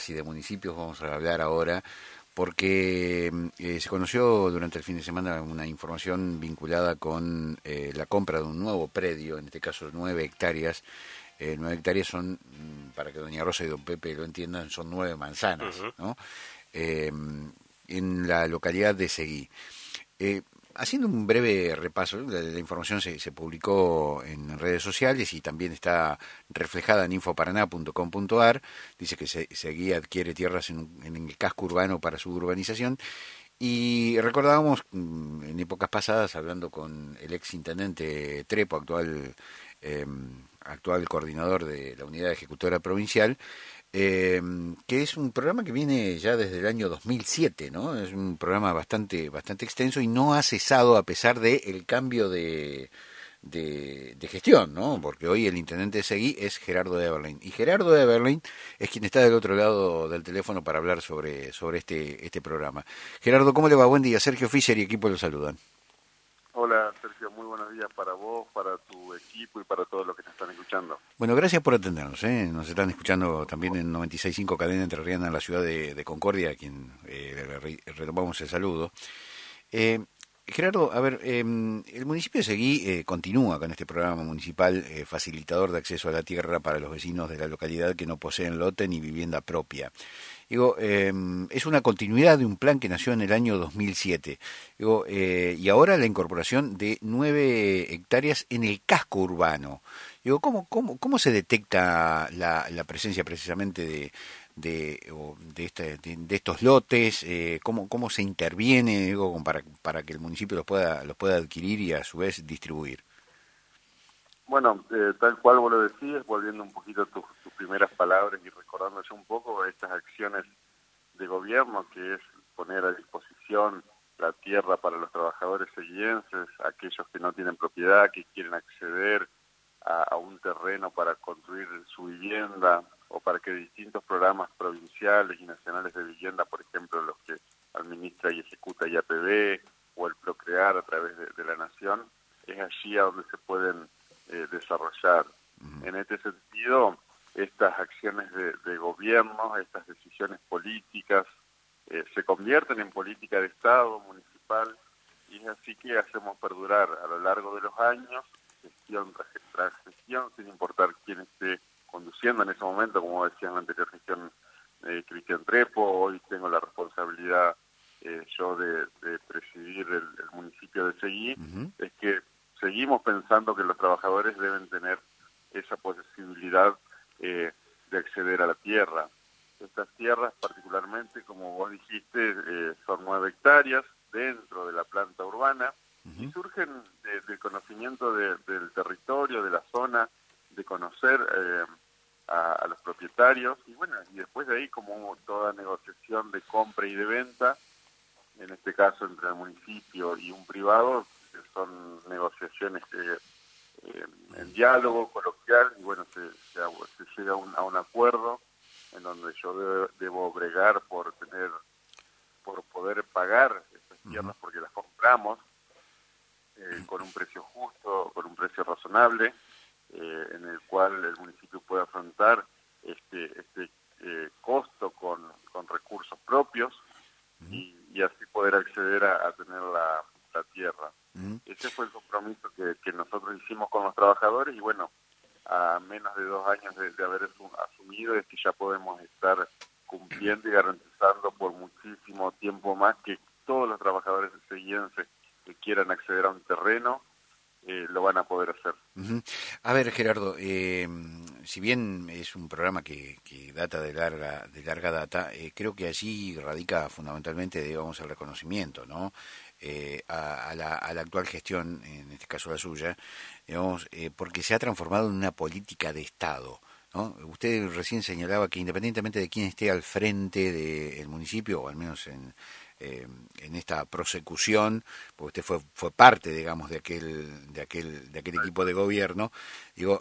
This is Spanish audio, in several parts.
tierras y de municipios vamos a hablar ahora, porque se conoció durante el fin de semana una información vinculada con la compra de un nuevo predio, en este caso 9 hectáreas. 9 hectáreas son, para que doña Rosa y don Pepe lo entiendan, son 9 manzanas, ¿no? Eh, en la localidad de Seguí. Haciendo un breve repaso, la información se publicó en redes sociales y también está reflejada en infoparaná.com.ar. Dice que Seguí adquiere tierras en el casco urbano para su urbanización. Y recordábamos en épocas pasadas, hablando con el ex intendente Trepo, actual coordinador de la unidad ejecutora provincial, que es un programa que viene ya desde el año 2007, ¿no? Es un programa bastante extenso y no ha cesado a pesar de el cambio de gestión, ¿no? Porque hoy el intendente de Seguí es Gerardo Eberlein, y Gerardo Eberlein es quien está del otro lado del teléfono para hablar sobre este programa. Gerardo, ¿cómo le va? Buen día. Sergio Fischer y equipo lo saludan. Hola Sergio, muy buenos días para vos, para tu equipo y para todos los que te están escuchando. Bueno, gracias por atendernos, ¿eh? Nos están escuchando también en 96.5 Cadena Entrerriana en la ciudad de Concordia, a quien retomamos el saludo. Gerardo, a ver, el municipio de Seguí continúa con este programa municipal facilitador de acceso a la tierra para los vecinos de la localidad que no poseen lote ni vivienda propia. Digo, es una continuidad de un plan que nació en el año 2007. Digo, y ahora la incorporación de 9 hectáreas en el casco urbano. Digo, ¿cómo se detecta la presencia precisamente de estos lotes? ¿Cómo se interviene, digo, para que el municipio los pueda adquirir y a su vez distribuir? Bueno, tal cual vos lo decías, volviendo un poquito a tus primeras palabras y recordándose un poco estas acciones de gobierno, que es poner a disposición la tierra para los trabajadores seguienses, aquellos que no tienen propiedad, que quieren acceder a un terreno para construir su vivienda, o para que distintos programas provinciales y nacionales de vivienda, por ejemplo, los que administra y ejecuta IAPB, o el Procrear a través de la Nación, es allí a donde se pueden desarrollar. En este sentido, estas acciones de gobierno, estas decisiones políticas, se convierten en política de Estado, municipal, y es así que hacemos perdurar a lo largo de los años, gestión tras gestión, sin importar quién esté conduciendo en ese momento, como decía en la anterior gestión Cristian Trepo. Hoy tengo la responsabilidad yo de presidir el municipio de Seguí. Es que seguimos pensando que los trabajadores deben tener esa posibilidad de acceder a la tierra. Estas tierras, particularmente, como vos dijiste, son 9 hectáreas dentro de la planta urbana y surgen del conocimiento del territorio, de la zona, de conocer a los propietarios, y bueno, y después de ahí, como toda negociación de compra y de venta, en este caso entre el municipio y un privado, son negociaciones en diálogo coloquial, y bueno, se llega a un acuerdo en donde yo debo bregar por poder pagar estas tierras, porque las compramos con un precio justo, con un precio razonable, en el cual el municipio puede afrontar este costo con recursos propios y así poder acceder a tener la tierra. Ese fue el compromiso que nosotros hicimos con los trabajadores, y bueno, a menos de 2 años de haber asumido, es que ya podemos estar cumpliendo y garantizando por muchísimo tiempo más que todos los trabajadores seguienses que quieran acceder a un terreno lo van a poder hacer. A ver, Gerardo, si bien es un programa que data de larga data, creo que allí radica fundamentalmente, digamos, el reconocimiento, ¿no? A la actual gestión, en este caso la suya, digamos, porque se ha transformado en una política de Estado, ¿no? Usted recién señalaba que independientemente de quién esté al frente del municipio, o al menos en esta prosecución, porque usted fue parte, digamos, de aquel equipo de gobierno, digo,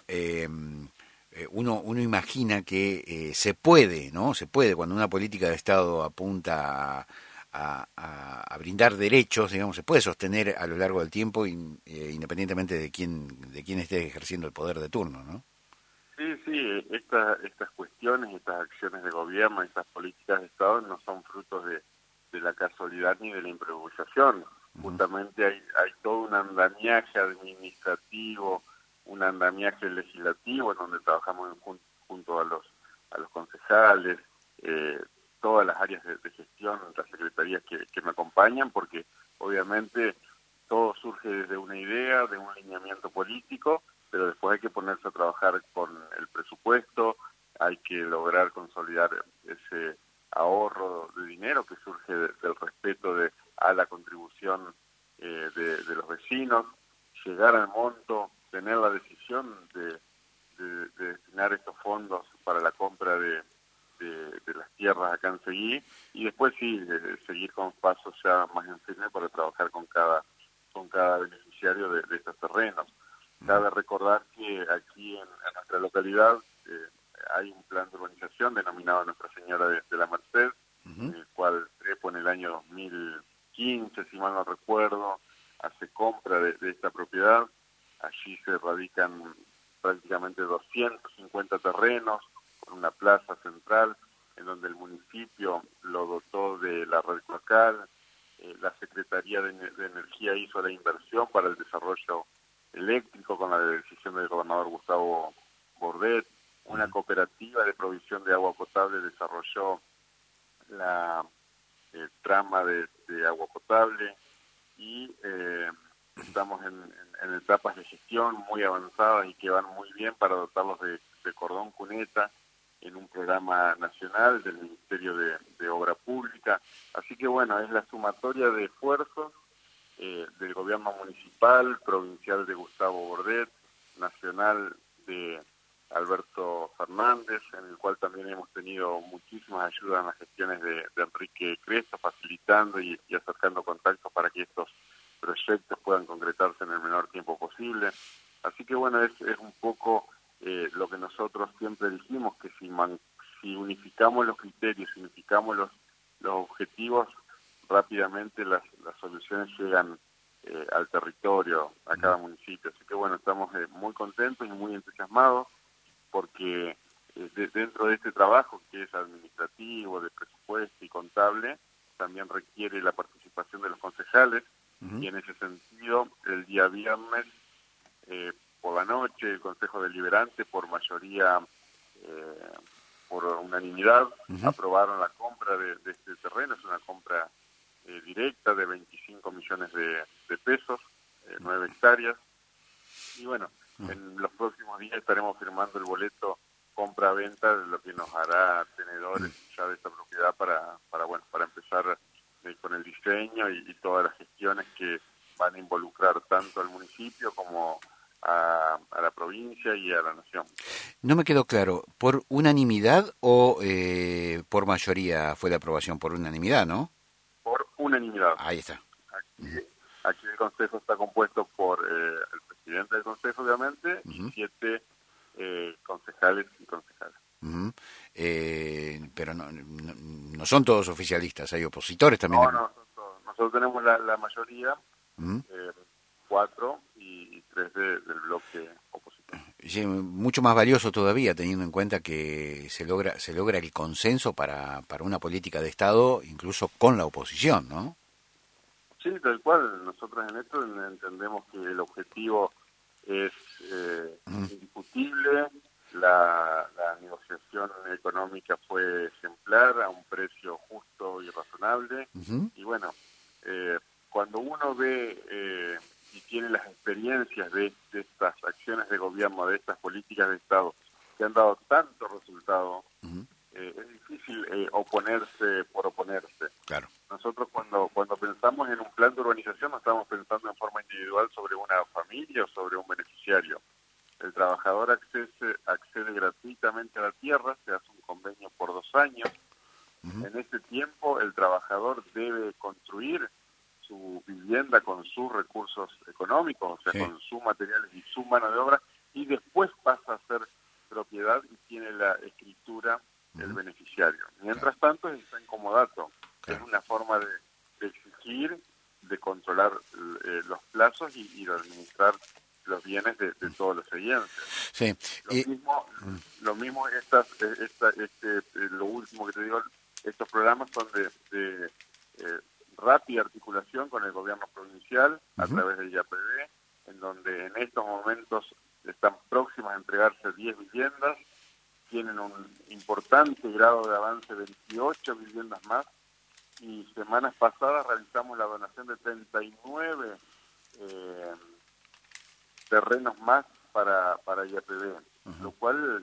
uno imagina que se puede, ¿no? Se puede, cuando una política de Estado apunta a brindar derechos, digamos, se puede sostener a lo largo del tiempo, independientemente de quién esté ejerciendo el poder de turno, ¿no? Sí, sí, estas cuestiones, estas acciones de gobierno, estas políticas de Estado no son frutos de la casualidad ni de la improvisación. Ujú, Justamente hay todo un andamiaje administrativo, un andamiaje legislativo en donde trabajamos junto a los concejales, eh, todas las áreas de gestión, las secretarías que me acompañan, porque obviamente todo surge desde una idea, de un lineamiento político, pero después hay que ponerse a trabajar con el presupuesto, hay que lograr consolidar ese ahorro de dinero que surge del respeto a la contribución de los vecinos, llegar al monto, tener la decisión de destinar estos fondos para la compra de las tierras acá en Seguí, y después sí, seguir con pasos ya más en firme para trabajar con cada beneficiario de estos terrenos. Cabe recordar que aquí en nuestra localidad hay un plan de urbanización denominado Nuestra Señora de la Merced, ujú, en el cual Trepo en el año 2015, si mal no recuerdo, hace compra de esta propiedad. Allí se radican prácticamente 250 terrenos con una plaza central en donde el municipio lo dotó de la red cloacal, la Secretaría de Energía hizo la inversión para el desarrollo eléctrico con la decisión del gobernador Gustavo Bordet, una ujú, cooperativa de provisión de agua potable desarrolló la trama de agua potable y estamos en etapas de gestión muy avanzadas y que van muy bien para dotarlos de cordón cuneta en un programa nacional del Ministerio de Obra Pública. Así que bueno, es la sumatoria de esfuerzos del gobierno municipal, provincial de Gustavo Bordet, nacional de Alberto Fernández, en el cual también hemos tenido muchísimas ayudas en las gestiones de Enrique Creso, facilitando y acercando contactos para que estos proyectos puedan concretarse en el menor tiempo posible. Así que bueno, es un poco lo que nosotros siempre dijimos, que si unificamos los criterios, si unificamos los objetivos, rápidamente las soluciones llegan al territorio, a ujú. cada municipio. Así que bueno, estamos muy contentos y muy entusiasmados porque dentro de este trabajo que es administrativo, de presupuesto y contable, también requiere la participación de los concejales Ujú, y en ese sentido el día viernes por la noche el Consejo Deliberante por mayoría, eh, por unanimidad, ujú, aprobaron la compra de este terreno. Es una compra directa de 25 millones de pesos, 9 hectáreas. Y bueno, ujú. en los próximos días estaremos firmando el boleto compra-venta, lo que nos hará tenedores ya de esta propiedad para empezar con el diseño y todas las gestiones que van a involucrar tanto al municipio como a la provincia y a la nación. No me quedó claro, ¿por unanimidad o por mayoría fue la aprobación? Por unanimidad, ¿no? Por unanimidad. Ahí está. Aquí, aquí el Consejo está compuesto por el presidente del Consejo, obviamente, y Ujú, 7 concejales y concejales. ujú. Pero no son todos oficialistas, hay opositores No, también. nosotros tenemos la mayoría, Ujú. 4 y 3 del bloque opositor. Sí, mucho más valioso todavía, teniendo en cuenta que se logra el consenso para una política de Estado, incluso con la oposición, ¿no? Sí, tal cual. Nosotros en esto entendemos que el objetivo es Ujú, indiscutible. La negociación económica fue ejemplar a un precio justo y razonable. ujú, Y bueno, cuando uno ve y tiene las experiencias de estas acciones de gobierno, de estas políticas de Estado, que han dado tanto resultado, ujú. es difícil oponerse por oponerse. Claro. Nosotros cuando pensamos en un plan de urbanización no estamos pensando en forma individual sobre una familia o sobre un beneficiario. El trabajador accede gratuitamente a la tierra, se hace un convenio por 2 años. Ujú, En ese tiempo el trabajador debe construir su vivienda con sus recursos económicos, o sea, sí. con sus materiales y su mano de obra, y después pasa a ser propiedad y tiene la escritura el Ujú, beneficiario. claro, Mientras tanto está en comodato. Es claro. una forma de exigir, de controlar los plazos y de administrar los bienes de todos los seguidores. Sí. Lo mismo lo último que te digo, estos programas son de rápida articulación con el gobierno provincial a través del IAPB, en donde en estos momentos están próximas a entregarse 10 viviendas, tienen un importante grado de avance, 28 viviendas más, y semanas pasadas realizamos la donación de 39 terrenos más para IAPB, lo cual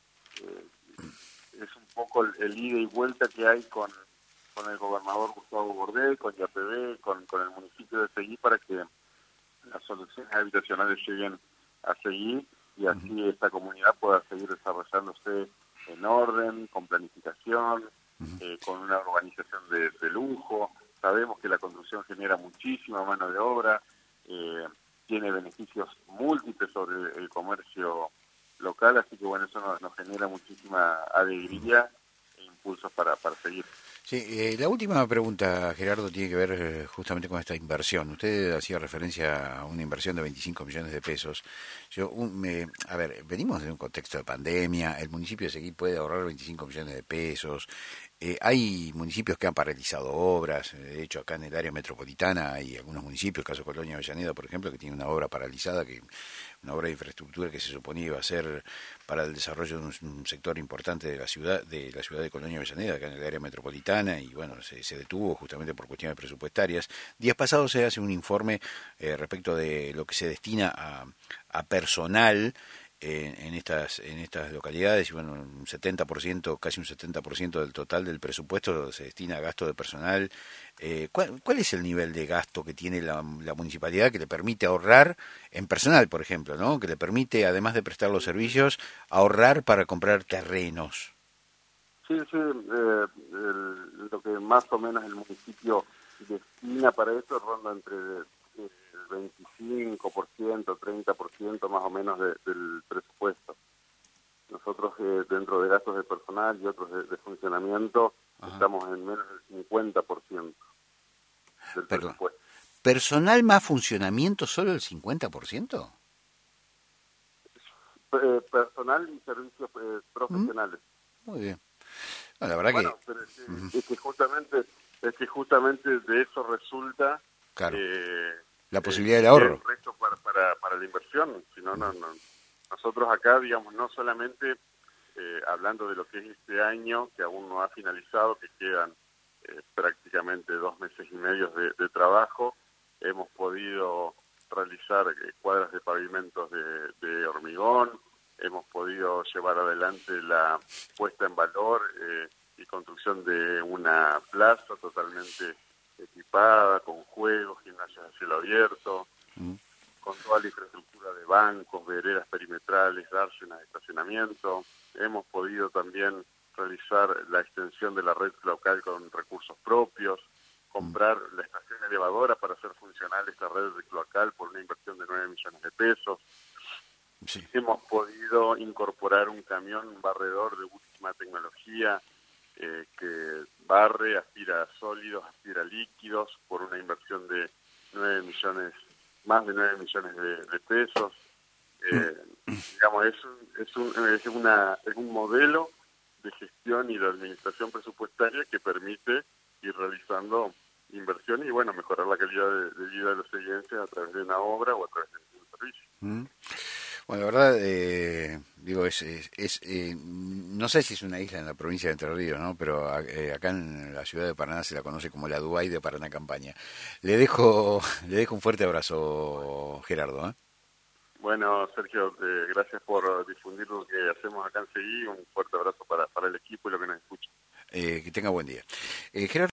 es un poco el ida y vuelta que hay con el gobernador Gustavo Bordé, con IAPB, con el municipio de Seguí, para que las soluciones habitacionales lleguen a Seguí y así esta comunidad pueda seguir desarrollándose en orden, con planificación, con una urbanización de lujo. Sabemos que la construcción genera muchísima mano de obra, tiene beneficios múltiples sobre el comercio local, así que bueno, eso nos genera muchísima alegría e impulsos para seguir. Sí, la última pregunta, Gerardo, tiene que ver justamente con esta inversión. Usted hacía referencia a una inversión de 25 millones de pesos. A ver, venimos de un contexto de pandemia, el municipio de Seguí puede ahorrar 25 millones de pesos. Hay municipios que han paralizado obras, de hecho acá en el área metropolitana hay algunos municipios, el caso de Colonia Avellaneda, por ejemplo, que tiene una obra paralizada, una obra de infraestructura que se suponía iba a ser para el desarrollo de un sector importante de la ciudad de Colonia Avellaneda, acá en el área metropolitana, y bueno, se detuvo justamente por cuestiones presupuestarias. Días pasados se hace un informe respecto de lo que se destina a personal en estas localidades, y bueno, un 70%, casi un 70% del total del presupuesto se destina a gasto de personal. ¿Cuál es el nivel de gasto que tiene la municipalidad que le permite ahorrar en personal, por ejemplo, ¿no? Que le permite, además de prestar los servicios, ahorrar para comprar terrenos? Sí, lo que más o menos el municipio destina para eso ronda entre el 25%, 30% más o menos del presupuesto. Nosotros dentro de gastos de personal y otros de funcionamiento estamos en menos del 50% del presupuesto. ¿Personal más funcionamiento solo el 50%? Personal y servicios profesionales. Muy bien. No, la verdad pero es que justamente de eso resulta claro. La posibilidad del ahorro. El resto para la inversión. Si no, nosotros acá, digamos, no solamente hablando de lo que es este año, que aún no ha finalizado, que quedan prácticamente 2 meses y medio de trabajo, hemos podido realizar cuadras de pavimentos de hormigón, hemos podido llevar adelante la puesta en valor y construcción de una plaza totalmente equipada, con juegos, gimnasios a cielo abierto, con toda la infraestructura de bancos, veredas perimetrales, dársenas de estacionamiento. Hemos podido también realizar la extensión de la red local con recursos propios, comprar la estación elevadora para hacer funcional esta red cloacal por una inversión de 9 millones de pesos. Sí. Hemos podido incorporar un camión barredor de última tecnología que barre, aspira sólidos, aspira líquidos por una inversión de más de 9 millones de pesos. Digamos, es un modelo de gestión y de administración presupuestaria que permite ir realizando inversiones y bueno, mejorar la calidad de vida de los seguidores a través de una obra o a través de un servicio. Bueno, la verdad, digo, no sé si es una isla en la provincia de Entre Ríos, ¿no? Pero acá en la ciudad de Paraná se la conoce como la Dubái de Paraná Campaña. Le dejo un fuerte abrazo, Gerardo. Bueno, Sergio, gracias por difundir lo que hacemos acá en Seguí. Un fuerte abrazo para el equipo y lo que nos escucha. Que tenga buen día. Gerardo.